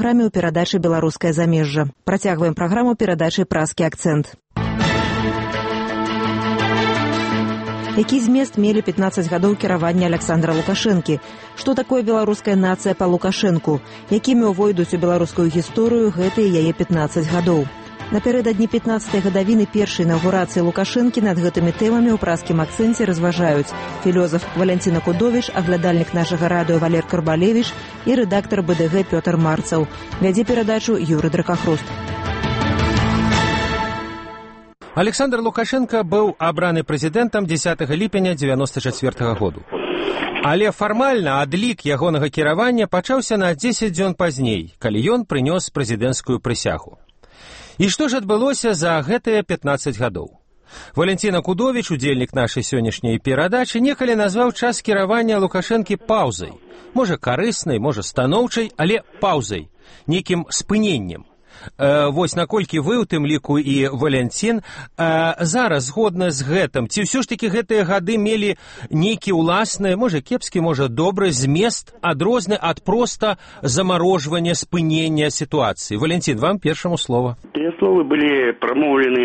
праграме ў перадачы «Беларускае замежжа». Працягваем праграму перадачай «Празкі акцэнт». Які змест мелі 15 гадоў кіравання Александра Лукашэнкі? Што такое беларуская нацыя па Лукашэнку? Якімі ўвойдуць у беларускую гісторыю гэтыя яе 15 гадоў? Напярэдадні 15-й гадавіны першай інаўгурацыі Лукашэнкі над гэтымі тэмамі ў празкім акцэнце разважаюць філёзаф Валянціна Кудовіч, аглядальнік нашага радыё Валер Карбалевіч і рэдактар БДГ Пётр Марцаў. Вядзе перадачу Юрый Дракахруст. Александр Лукашенко быў абраны прэзідэнтам 10 ліпеня 1994 году. Але фармальна адлік ягонага кіравання пачаўся на 10 дзён пазней, калі ён прынёс прэзідэнцкую прысягу. І што ж адбылося за гэтыя 15 гадоў? Валянціна Кудовіч, удзельнік нашай сённяшняй перадачы, некалі назваў час кіравання Лукашэнкі паўзай. Можа, карыснай, можа, станоўчай, але паўзай, нейкім спыненнем. Вось наколькі вы, у тым ліку і Валянцін, зараз згодна з гэтым, ці ўсё ж такі гэтыя гады мелі нейкі ўласны, можа кепскі, можа добры змест, адрозны ад проста замарожвання, спынення сітуацыі? Валянцін, вам першаму слова. Те словы былі прамоўлены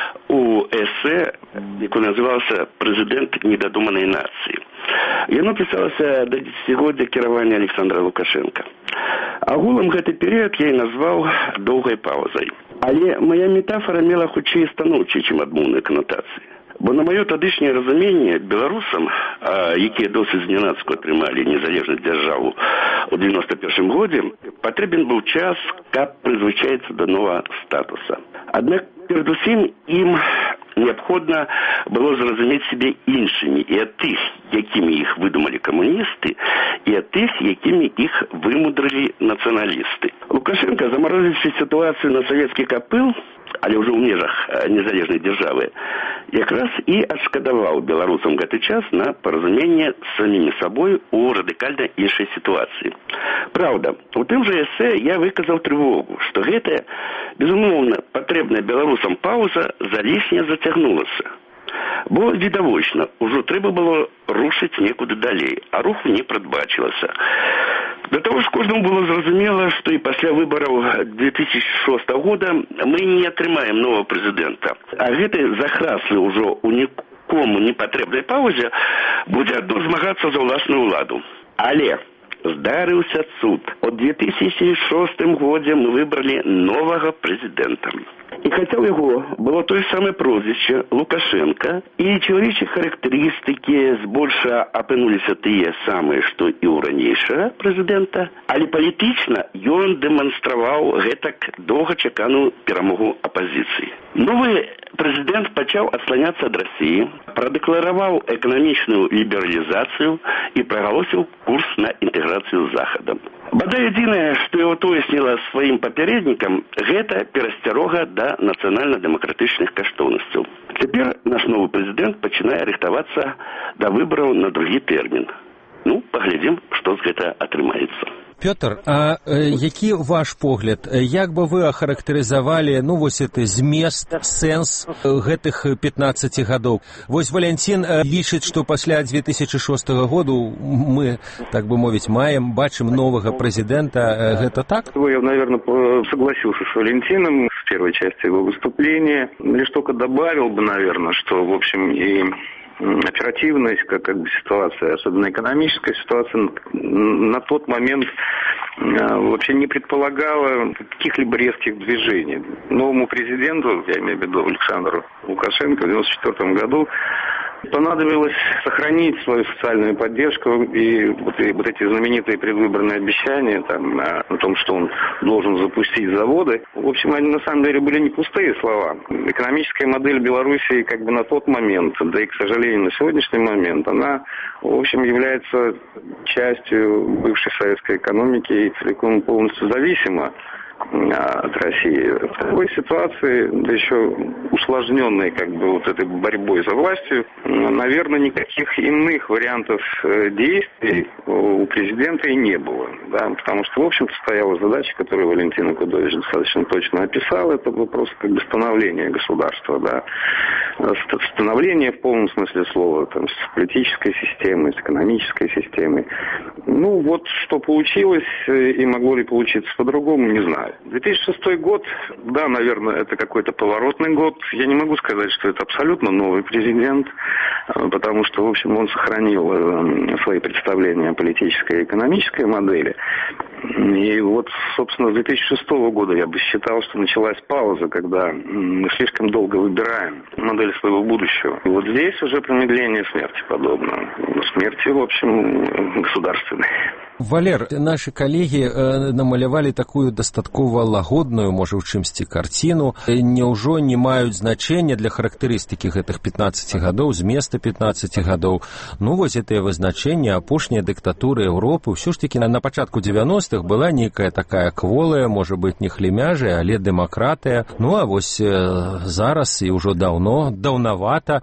у эсэ, якое называлася «Прэзідэнт недадуманай нацыі». Яно пісалася да 10-годдзя кіравання Александра Лукашенка. Агулам гэты перыяд я і назваў доўгай паўзай. Але моя метафора мела хутчэй станоўчай, чым адмоўныя канатацыі. Бо на маё тадышняе разуменне беларусам, якія досыць знянацку атрымалі незалежнасць дзяржаву ў 91 годзе, патрэбен быў час, каб прызвычаіцца да новага статуса. Аднак перадусім ім неабходна было зразумець сябе іншымі і ад тых, якімі іх выдумалі камуністы, і ад тых, якімі іх вымудрылі нацыяналісты. Лукашенко, замарозіўшы сітуацыю на савецкі капыл, але ўжо ў межах незалежнай дзяржавы, якраз і адшкадаваў беларусам гэты час на паразуменне з самімі сабой у радыкальна іншай сітуацыі. Праўда, у тым жа эсэ я выказаў трывогу, што гэтая, безумоўна, патрэбная беларусам паўза залішне зацягнулася. Бо, відавочна, ужо трэба было рушыць некуды далей, а руху не прадбачылася. Да таго ж кожнаму было зразумела, што і пасля выбараў 2006 года мы не атрымаем нового прэзідэнта. А гэты захраслы ўжо у нікому не патрэбнай паўзе будзе адно змагацца за ўласную ўладу. Але здарыўся цуд. У 2006 годзе мы выбралі новага прэзідэнта. І хаця ў яго было тое самае прозвішча Лукашенко, і чалавечыя характарыстыкі збольша апынуліся тыя самыя, што і ў ранейшага прэзідэнта, але палітычна ён дэманстраваў гэтак доўгачаканую перамогу апазіцыі. Новы прэзідэнт пачаў адсланяцца ад Расіі, прадэклараваў эканамічную лібералізацыю і прагалосіў курс на інтэграцыю з Захадам. Бадай адзінае, што яго тоесніла сваім папярэднікам, гэта перасцярога да нацыянальна-дэмакратычных каштоўнасцяў. Цяпер наш новы прэзідэнт пачынае рыхтавацца да выбараў на другі тэрмін. Ну, паглядзім, што з гэта атрымаецца. Пётр, а які ваш погляд, як бы вы ахарактарызавалі, вось гэты змест, сэнс гэтых 15 гадоў? Вось Валянцін лічыць, што пасля 2006 году мы, так бы мовіць, бачым новага прэзідэнта. Гэта так? Я, наверное, согласился с Валентином в первой части его выступления. Лишь только добавил бы, наверное, что, в общем, и оперативность, как бы ситуация, особенно экономическая ситуация, на тот момент вообще не предполагала каких-либо резких движений. Новому президенту, я имею в виду Александру Лукашенко, в 1994 году понадобилось сохранить свою социальную поддержку и вот эти знаменитые предвыборные обещания там, о том, что он должен запустить заводы. В общем, они на самом деле были не пустые слова. Экономическая модель Белоруссии как бы на тот момент, да и, к сожалению, на сегодняшний момент, она, в общем, является частью бывшей советской экономики и целиком и полностью зависима от России. В такой ситуации, да еще усложненной как бы вот этой борьбой за властью, наверное, никаких иных вариантов действий у президента и не было. да, потому что, в общем-то, стояла задача, которую Валентин Акудович достаточно точно описал, это вопрос как бы становления государства, да, становление в полном смысле слова, там, с политической системой, с экономической системой. Ну, вот что получилось, и могло ли получиться по-другому, не знаю. 2006 год, да, наверное, это какой-то поворотный год. Я не могу сказать, что это абсолютно новый президент, потому что, в общем, он сохранил свои представления о политической и экономической модели. И вот, собственно, с 2006 года я бы считал, что началась пауза, когда мы слишком долго выбираем модель своего будущего. И вот здесь уже промедление смерти подобно. Смерти, в общем, государственной. Валер, наши коллеги намалявалі такую дастаткова лагодную, можа, у чымсьці карціну. Няўжо не маюць значэння для характарыстыкі гэтых 15 гадоў, зместа 15 гадоў? Ну, вось гэтыя вызначэнні, апошняя дыктатура Еўропы, ўсё ж такі на пачатку 90-х была нейкая такая кволая, можа быць, не хлемяжая, але дэмакратыя. Ну, а вось зараз і ўжо даўнавата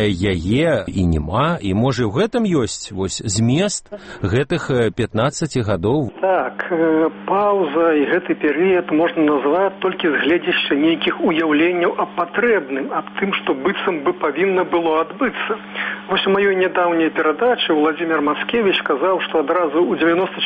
яе і няма, і можа, ў гэтым ёсць вось змест гэтых 15 гадоў. Так, пауза і гэты перыяд можна назваць толькі з гледзяшча нейкіх уяўленняў аб патрэбным, аб тым, што быццам бы павінна было адбыцца. Вось у маёй нядаўняй перадачы Владзімір Мацкевіч казаў, што адразу ў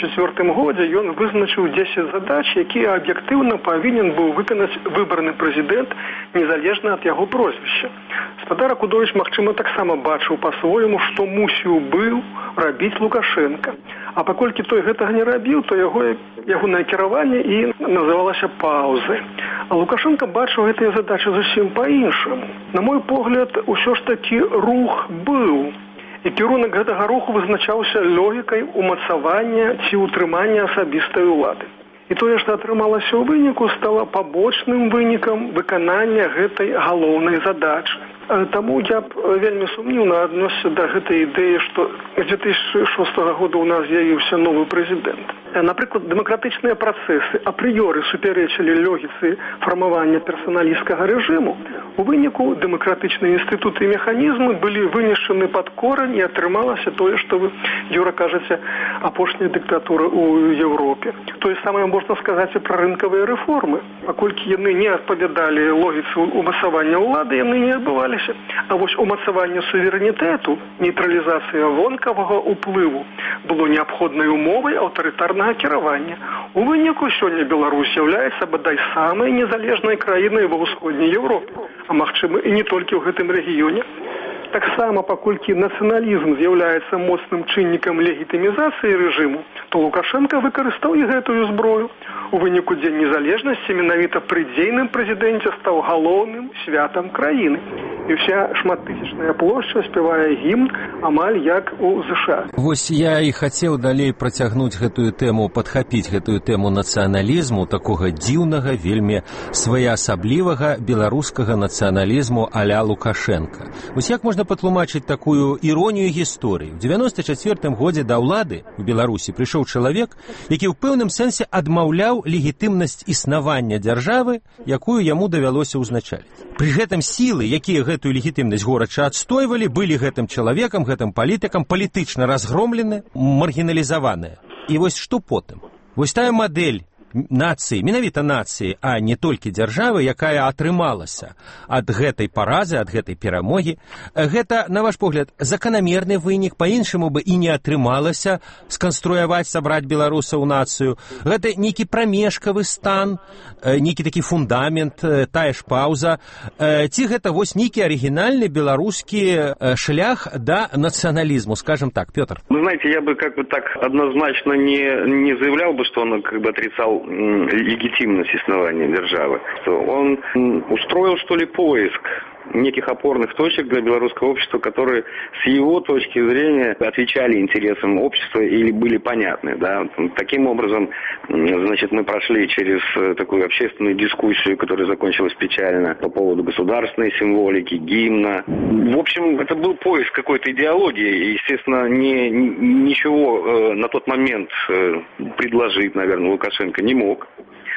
94 годзе ён вызначыў 10 задач, якія аб'ектыўна павінен быў выканаць выбарны прэзідэнт незалежна ад яго прозвішча. Спадар Акудович, магчыма, таксама бачыў па-свойму, што мусіў быў рабіць Лукашенка. А паколькі той гэтага не рабіў, то ягонае кіраванне і называлася паузай. А Лукашенко бачыў гэтыя задачы зусім па-іншаму. На мой погляд, усё ж такі рух быў. І кірунак гэтага руху вызначаўся логікай умацавання ці ўтрымання асабістай улады. І тое, што атрымалася ў выніку, стала пабочным вынікам выканання гэтай галоўнай задачы. Таму я б вельмі сумнівна адносіўся да гэтай ідэі, што з 2006 года ў нас з'явіўся новы прэзідэнт. Напрыклад, дэмакратычныя працэсы апрыёры супярэчылі логіцы фармавання персаналісцкага рэжыму. У выніку дэмакратычныя інстытуты і механізмы былі вынішчаны пад корань і атрымалася тое, што вы, Юра, кажаце, апошняя дыктатура ў Еўропе. Тое самае можна сказаць і пра рынкавыя рэформы. Паколькі яны не адпавядалі логіцы умацавання ўлады, яны не адбываліся. А вось умацаванне суверэнітэту, нейтралізацыя вонкавага ўплыву было неабходнай умовай аўтарытарнага кіравання. У выніку сёння Беларусь з'яўляецца бадай самай незалежнай краінай ва ўсходняй Еўропе, а магчыма і не толькі ў гэтым рэгіёне. Таксама, паколькі нацыяналізм з'яўляецца моцным чыннікам легітымізацыі рэжыму, то Лукашенко выкарыстаў і гэтую зброю. У выніку Дзень незалежнасці менавіта пры дзейным прэзідэнце стаў галоўным святам краіны. І вся шматтысячная плошча спявае гімн амаль як у ЗША. Вось я і хацеў далей працягнуць гэтую тэму, падхапіць гэтую тэму нацыяналізму, такога дзіўнага, вельмі своеасаблівага беларускага нацыяналізму а-ля Лукашенка. Вось як можна патлумачыць такую іронію гісторыі? У 94 годзе да ўлады в Беларусі прыйшоў чалавек, які ў пэўным сэнсе адмаўляў легітымнасць існавання дзяржавы, якую яму давялося ўзначаліць. Пры гэтым сілы, якія гэтую легітымнасць горача адстойвалі, былі гэтым чалавекам, гэтым палітыкам палітычна разгромлены, маргіналізаваныя. І вось што потым? Вось тая мадэль нацыі, менавіта нацыі, а не толькі дзяржавы, якая атрымалася ад гэтай паразы, ад гэтай перамогі. Гэта, на ваш погляд, заканамерны вынік, па-іншаму бы і не атрымалася сканструяваць, сабраць беларусаў у нацыю. Гэта нейкі прамежкавы стан, нейкі такі фундамент, тая ж пауза. Ці гэта вось нейкі арыгінальны беларускі шлях да нацыяналізму, скажем так, Пётр? Вы знаете, я бы как бы так однозначно не заявлял бы, что он как бы отрицал легитимность основания державы. Что он устроил, что ли, поиск неких опорных точек для белорусского общества, которые с его точки зрения отвечали интересам общества или были понятны. Да? Таким образом, значит, мы прошли через такую общественную дискуссию, которая закончилась печально по поводу государственной символики, гимна. В общем, это был поиск какой-то идеологии, и, естественно, ничего на тот момент предложить, наверное, Лукашенко не мог.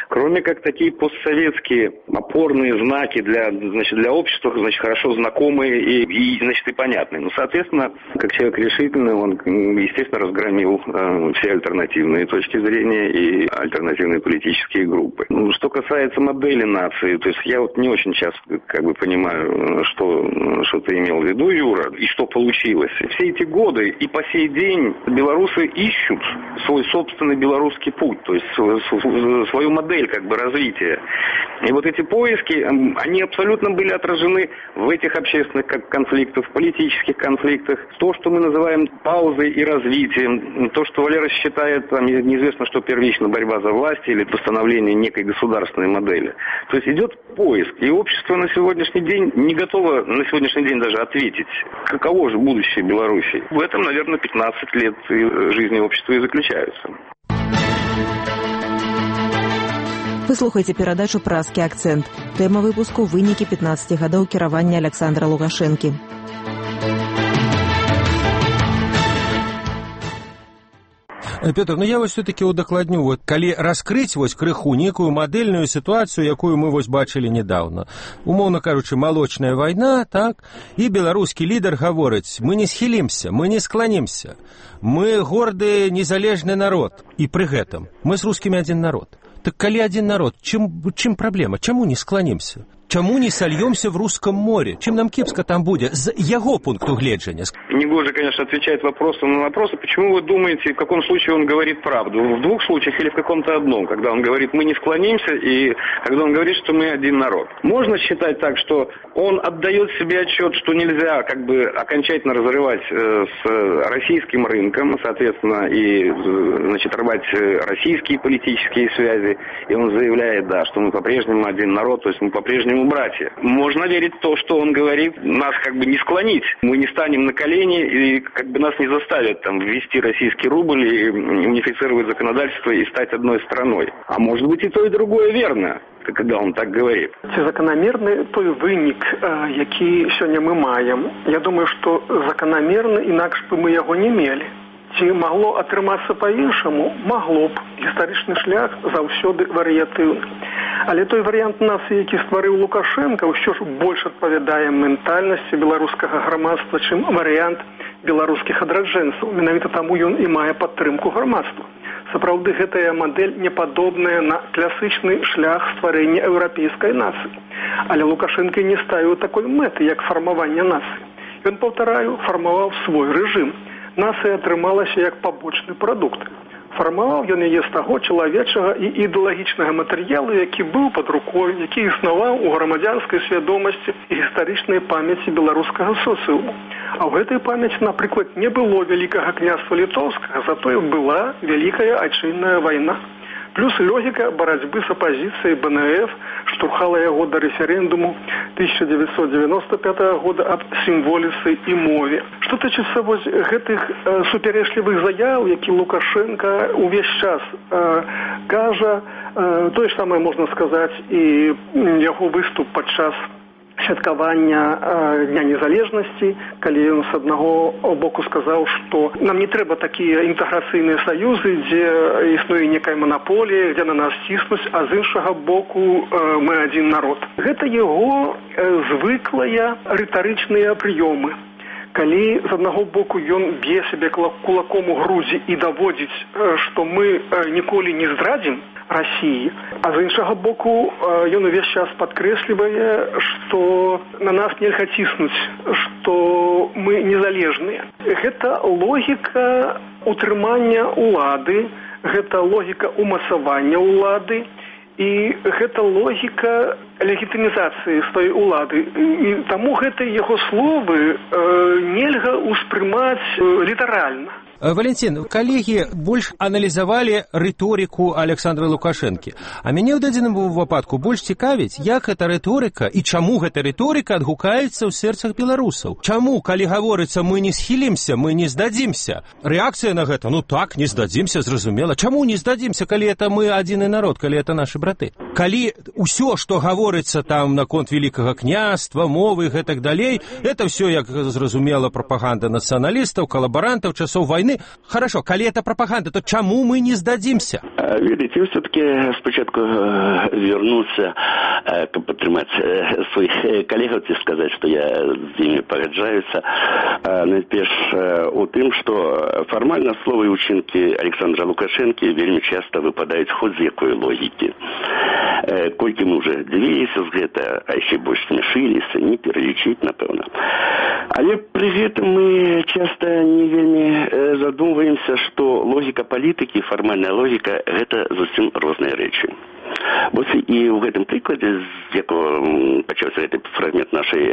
кроме как такие постсоветские опорные знаки для общества, хорошо знакомые и понятные. Ну, соответственно, как человек решительный, он, естественно, разгромил все альтернативные точки зрения и альтернативные политические группы. Что касается модели нации, то есть я не очень часто понимаю, что ты имел в виду, Юра, и что получилось. Все эти годы и по сей день белорусы ищут свой собственный белорусский путь, то есть свою модель развития. И вот эти поиски, они абсолютно были отражены в этих общественных конфликтах, в политических конфликтах. То, что мы называем паузой и развитием, то, что Валера считает, неизвестно, что первично борьба за власть или постановление некой государственной модели. То есть идет поиск, и общество на сегодняшний день не готово даже ответить, каково же будущее Беларуси. В этом, наверное, 15 лет жизни общества и заключаются. Вы слухаеце перадачу «Празкі акцэнт». Тэма выпуску – вынікі 15 гадоў кіравання Александра Лукашэнкі. Петр, я все-таки удакладню, калі раскрыць крыху некую мадэльную сітуацыю, якую мы бачылі недавно. Умоўна кажучы, малочная вайна, так? І беларускі лідар гаворыць: мы не схілімся, мы не скланімся. Мы горды незалежны народ. І пры гэтым мы з рускімі адзін народ. Так калі адзін народ, чым праблема? Чаму не скланімся? Чаму не сольемся в Русском море? Чем нам кепска там будет? С его пункту гледжання. Негоже, конечно, отвечает вопросом на вопросы. Почему вы думаете, в каком случае он говорит правду? В двух случаях или в каком-то одном? Когда он говорит, мы не склонимся, и когда он говорит, что мы один народ. Можно считать так, что он отдает себе отчет, что нельзя окончательно разрывать с российским рынком, соответственно, и, рвать российские политические связи. И он заявляет, что мы по-прежнему один народ, то есть мы по-прежнему братья. Можно верить в то, что он говорит, нас не склонить. Мы не станем на колени и нас не заставят ввести российский рубль и унифицировать законодательство и стать одной страной. А может быть и то, и другое верно, когда он так говорит. Закономерный той вынік, який сёння мы маем. Я думаю, что закономерно, инакше бы мы его не имели. Ці могло атрымацца по-іншаму? Могло б. Гістарычны шлях заўсёды варыятыўны. Але той варыянт нацыі, які стварыў Лукашенко, ўсё ж больш адпавядае ментальнасці беларускага грамадства, чым варыянт беларускіх адраджэнцаў. Менавіта таму ён і мае падтрымку грамадства. Сапраўды, гэтая мадэль не падобная на класычны шлях стварэння еўрапейскай нацыі. Але Лукашенко не ставіў такой мэты, як фармаванне нацыі. Ён, паўтараю, фармаваў свой рэжым. Нацыя атрымалася як пабочны прадукт. Фармаваў ён яе з таго чалавечага і ідэалагічнага матэрыялу, які быў пад рукой, які існаваў у грамадзянскай свядомасці і гістарычнай памяці беларускага соцыуму. А ў гэтай памяці, напрыклад, не было вялікага княства літоўскага, затое была вялікая айчынная вайна. Плюс логіка барацьбы з апазіцыяй БНФ штурхала яго да рэферэндуму 1995 года аб сімволіцы і мове. Што тычыцца гэтых супярэчлівых заяў, які Лукашенко увесь час кажа, тое ж самае можна сказаць і яго выступ падчас святкавання Дня незалежнасці, калі ён з аднаго боку сказаў, што нам не трэба такія інтэграцыйныя саюзы, дзе існуе некая манаполія, дзе на нас ціснуць, а з іншага боку мы адзін народ. Гэта яго звыклыя рытарычныя прыёмы. Калі з аднаго боку ён б'е сябе кулаком у грудзі і даводзіць, што мы ніколі не здрадзім России, а з іншага боку ён увесь час падкрэслівае, што на нас нельга ціснуць, што мы незалежныя. Гэта логіка утрымання улады, гэта логіка умацавання улады, і гэта логіка легітымізацыі сваёй улады. І таму гэтыя яго словы нельга ўспрымаць літаральна. Валентин, коллеги больш аналізавалі рыторыку Александра Лукашэнкі. А мяне ў дадзеным выпадку больш цікавіць, як гэта рыторыка і чаму гэта рыторыка адгукаецца ў сэрцах беларусаў. Чаму, калі гаворыцца мы не схілімся, мы не здадзімся? Рэакцыя на гэта, так, не здадзімся, зразумела. Чаму не здадзімся, калі это мы адзіны народ, калі это нашы браты? калі ўсё, што гаворыцца там наконт великага княства, мовы і гэтак далей, это все, як зразумела, прапаганда нацыяналістаў, калабарантаў, часоў войны. Хорошо, калі это пропаганда, то чаму мы не сдадимся? Видите, все-таки спочатку вернуться, каб падтрымаць своих коллегов и сказать, что я с ними пагаджаюся. Найперш у тым, что формально словы и учинки Александра Лукашенко вельмі часто выпадают хоть з якой логики. Колькі мы уже дзівіліся з гэта, а еще больше смешились, не перелічыць, напэўна. Але при этом мы часто не вельмі задумываемся, что логика политики, формальная логика – это зусім розныя рэчы. Вот и в этом прикладе, з якого почався этот фрагмент нашей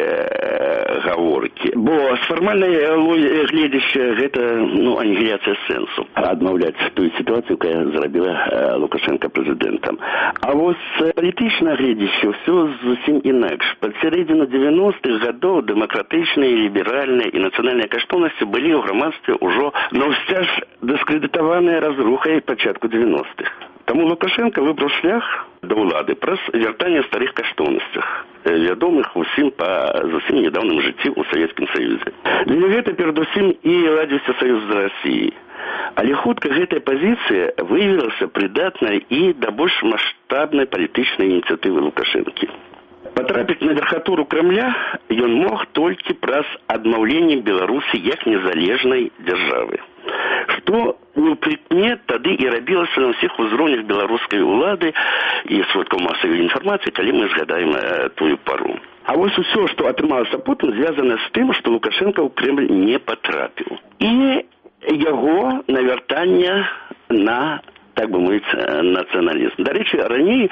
гаворки. Бо с формальной гледзяща гэта, аннигиляция сенсу. Адмаўляць ту ситуацию, которая зрабіла Лукашенко президентом. А вот с політычнага гледзяща все зусім інакш. Пад сярэдзіну 90-х годов демократичные, либеральные и национальные каштоўнасці былі ў грамадстве ўжо наўсцяж дыскрэдытаваныя разрухай пачатку 90-х. Тому Лукашенко выбрал шлях до улады праз вяртанне старых каштоўнасцях, вядомых усім па зусім недавнім жыцці ў Савецкім Саюзе. Для гэта перадусім і ладзіўся саюз з Расіяй. Але хутка гэтая пазіцыя выявілася прыдатнай і да больш маштабнай палітычнай ініцыятывы Лукашэнкі. Потрапіць на верхатуру Кремля ён мог толькі праз адмаўленне Беларусі як незалежнай дзяржавы. Што не прыкмет тады і рабілася на ўсіх узроўнях беларускай улады і сродкаў масавай інфармацыі, калі мы згадаем тую пару. А вось усё, што атрымалася потым, звязана з тым, што Лукашенко ў Кремль не патрапіў. І яго навяртанне на, так бы мовіць, нацыяналізм. Дарэчы, раней,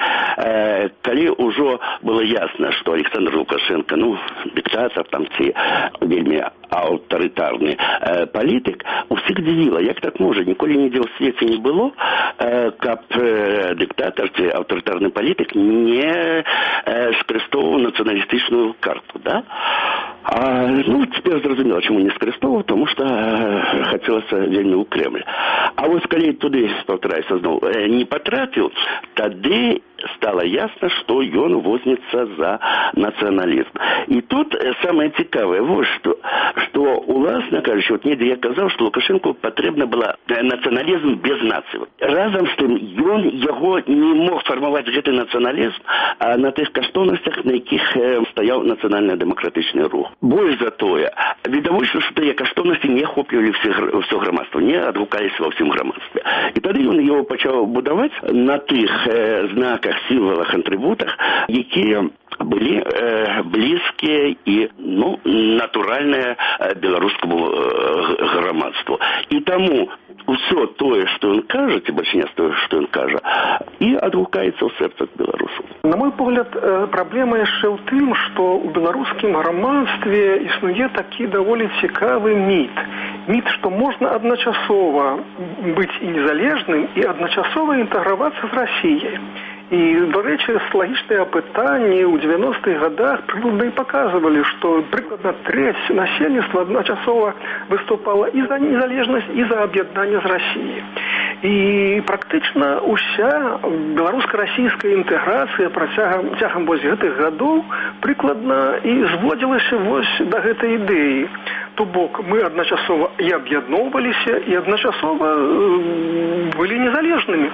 калі ўжо было ясна, што Александр Лукашенко, диктатор там ці вельмі аўтарытарны палітык, усіх дзівіла, як так можа, ніколі нідзе ў свеце не было, каб диктатор ці аўтарытарны палітык не скарыстоўваў нацыяналістычную карту, да? Теперь зразумела, чаму не скарыстоўваў, тому што хацелася вельмі ў Кремль. А вось калі туды, паўтараюся зноў, не патрапіў, тады стало ясно, что ён возьмется за национализм. И тут самое цікавое, вот что уласна кажучи, вот недзе я казаў, что Лукашенко потребна была национализм без нации. Разом с тым, ён яго не мог фармаваць гэты национализм на тых каштоўнасцях, на якіх стаяў нацыянальна-дэмакратычны рух. Больш за тое, відавочна, што тыя каштоўнасці не охоплівалі ўсё грамадства, не адгукаліся ва ўсім грамадстве. І тады ён яго пачаў будаваць на тых знаках, символах, атрибутах, якія былі блізкія і натуральныя беларускаму грамадству. І таму ўсё тое, што ён кажа, ці бальшінства тое, што ён кажа, і адгукаецца ў сэрцах беларусаў. На мой погляд, праблема яшчэ ў тым, што ў беларускім грамадстве існуе такі даволі цікавы міт. Міт, што можна адначасова быць і незалежным, і адначасова інтэгравацца з Расіяй. І, до речі, соціологічні опитання у 90-х годах прикладно і показували, що прикладно треть населення одночасово виступала і за незалежність, і за об'єднання з Росією. І практично уся беларуска-расійська інтеграція протягом ось гэтых годов прикладно і зводилася ось до гэтай ідэі. То бок мы одночасово і об'єдновувалися, і одночасово були незалежними.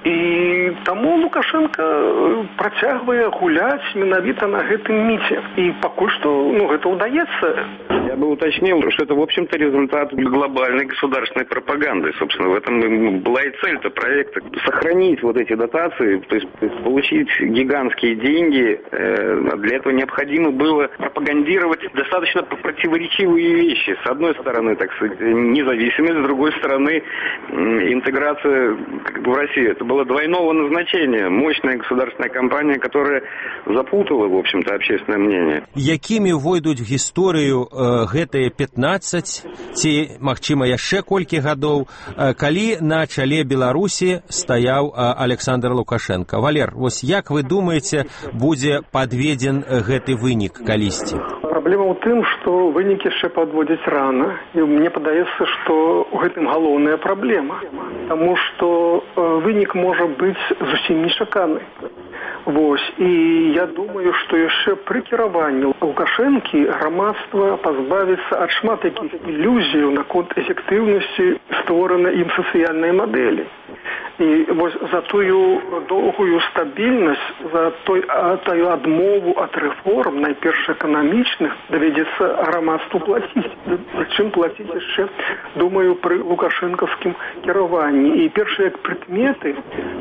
І тому Лукашенко працягвае гуляць менавіта на гэтым міце. І пакуль што гэта ўдаецца. Я бы уточнил, что это, в общем-то, результат глобальной государственной пропаганды. Собственно, в этом была и цель-то проекта. Сохранить вот эти дотации, то есть получить гигантские деньги. Для этого необходимо было пропагандировать достаточно противоречивые вещи. С одной стороны, так сказать, независимость, с другой стороны, интеграция в Россию. Это было двойного назначения. Мощная государственная кампания, которая запутала, в общем-то, общественное мнение. Якімі войдуць в гісторыю гэтыя 15 ці, магчыма, яшчэ колькі гадоў, калі на чале Беларусі стаяў Александр Лукашенко. Валер, вось як вы думаеце, будзе падведзен гэты вынік калісьці? Праблема ў тым, што вынік яшчэ падводзіць рана. І мне падаецца, што ў гэтым галоўная праблема. Таму што вынік можа быць зусім нечаканы. І я думаю, што яшчэ пры кіраванні Лукашэнкі грамадства пазбавіцца ад шмат якіх ілюзіяў наконт эфектыўнасці створанай ім сацыяльнай мадэлі. І вось за тую доўгую стабільнасць, за тую адмову ад рэформ, найперш эканамічных, давядзецца грамадству плаціць. Прычым плаціць яшчэ, думаю, пры лукашэнкаўскім кіраванні. І першыя прыкметы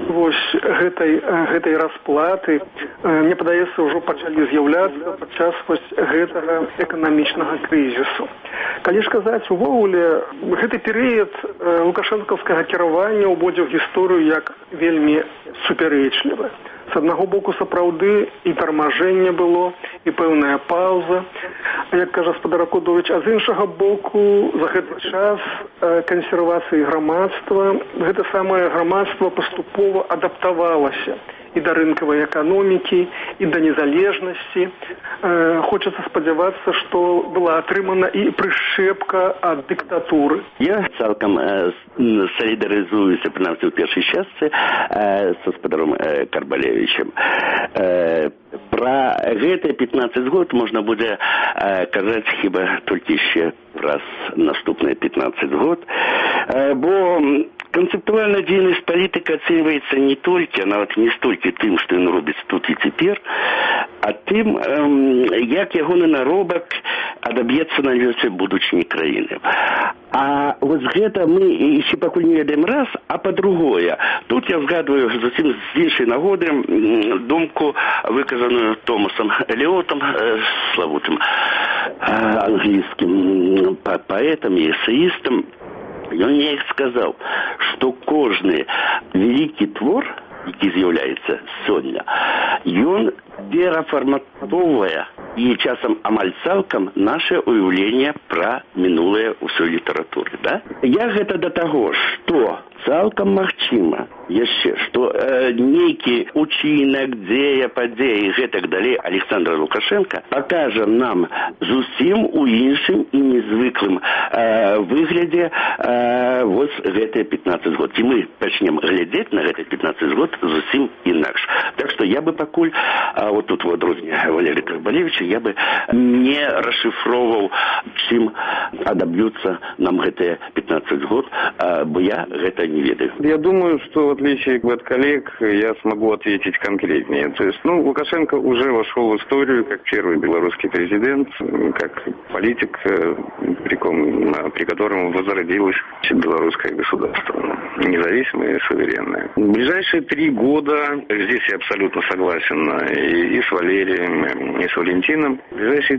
гэтай расплаты, мне падаецца, ўжо пачалі з'яўляцца падчас гэтага эканамічнага крызісу. Калі ж казаць увогуле, гэты перыяд лукашэнкаўскага кіравання ўводзіў гісторыю як вельмі супярэчлівы. З аднаго боку, сапраўды і тармажэнне было, і пэўная паўза, як кажа гаспадар Акудовіч, а з іншага боку, за гэты час кансервацыі грамадства, гэта самае грамадства паступова адаптавалася і да рынкавай эканомікі, і да незалежнасці. Хочацца спадзявацца, што была атрымана і прышчэпка ад дыктатуры. Я цалкам солідарызуюся, прынамсі, ў першай частцы з гаспадаром Карбалевічем. Пра гэтыя 15 год можна будзе казаць хіба толькі яшчэ праз наступныя 15 год, бо концептуальная дзейнасць палітыка ацэньваецца не толькі, а нават не столькі тым, што ён робіць тут і цяпер, а тым, як ягоны наробак адаб'ецца на лёсе будучыні краіны. А вось гэта мы яшчэ пакуль не ведаем раз, а па-другое. Тут я згадваю зусім з іншай нагоды думку, выказаную Томасом Эліотам, славутым англійскім паэтам і эсеістам. Ён неяк сказаў, што кожны вялікі твор, які з'яўляецца сёння, ён перафарматоўвае і часам амаль цалкам наше уяўленне пра мінулае ўсёй літаратуры. Да? Я гэта да таго, што цалкам магчыма яшчэ, што нейкі учынак, дзея, падзеі і гэтак далей Александра Лукашенка пакажа нам зусім у іншым і незвыклым выглядзе вось гэтыя 15 год. І мы пачнем глядзець на гэтыя 15 год зусім інакш. Так што я бы пакуль, вот тут в адрозненне Валерія Карбалевіча, я бы не расшифроваў, чым адаб'юцца нам гэтыя 15 год, бо я гэта не ведаю. Я думаю, что в отличие от коллег, я смогу ответить конкретнее. То есть, Лукашенко уже вошел в историю как первый белорусский президент, как политик, при котором возродилось белорусское государство, независимое и суверенное. В ближайшие 3 года, здесь я абсолютно согласен и с Валерием, и с Валентином, в ближайшие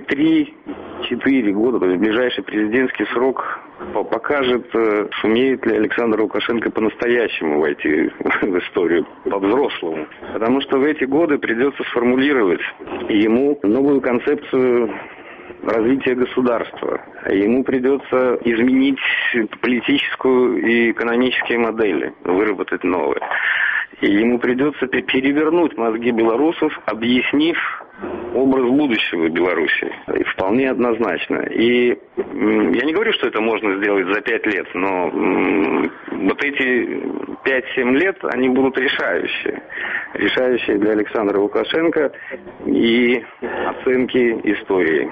3-4 года, то есть ближайший президентский срок покажет, сумеет ли Александр Лукашенко по-настоящему войти в историю, по-взрослому. Потому что в эти годы придется сформулировать ему новую концепцию развития государства. Ему придется изменить политическую и экономические модели, выработать новые. И ему придется перевернуть мозги белорусов, объяснив образ будущего Беларуси. И вполне однозначно. И я не говорю, что это можно сделать за 5 лет, но вот эти 5-7 лет, они будут решающие. Решающие для Александра Лукашенко и оценки истории.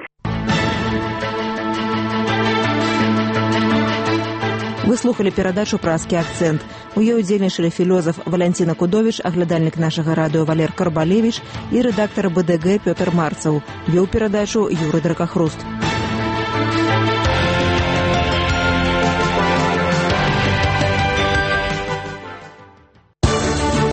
Вы слухали перадачу «Празкі акцэнт». У ёй удзельнічалі філёзаф Валянцін Акудовіч, аглядальнік нашага радыё Валер Карбалевіч і рэдактар БДГ Пётр Марцаў. Вёў перадачу Юрый Дракахруст.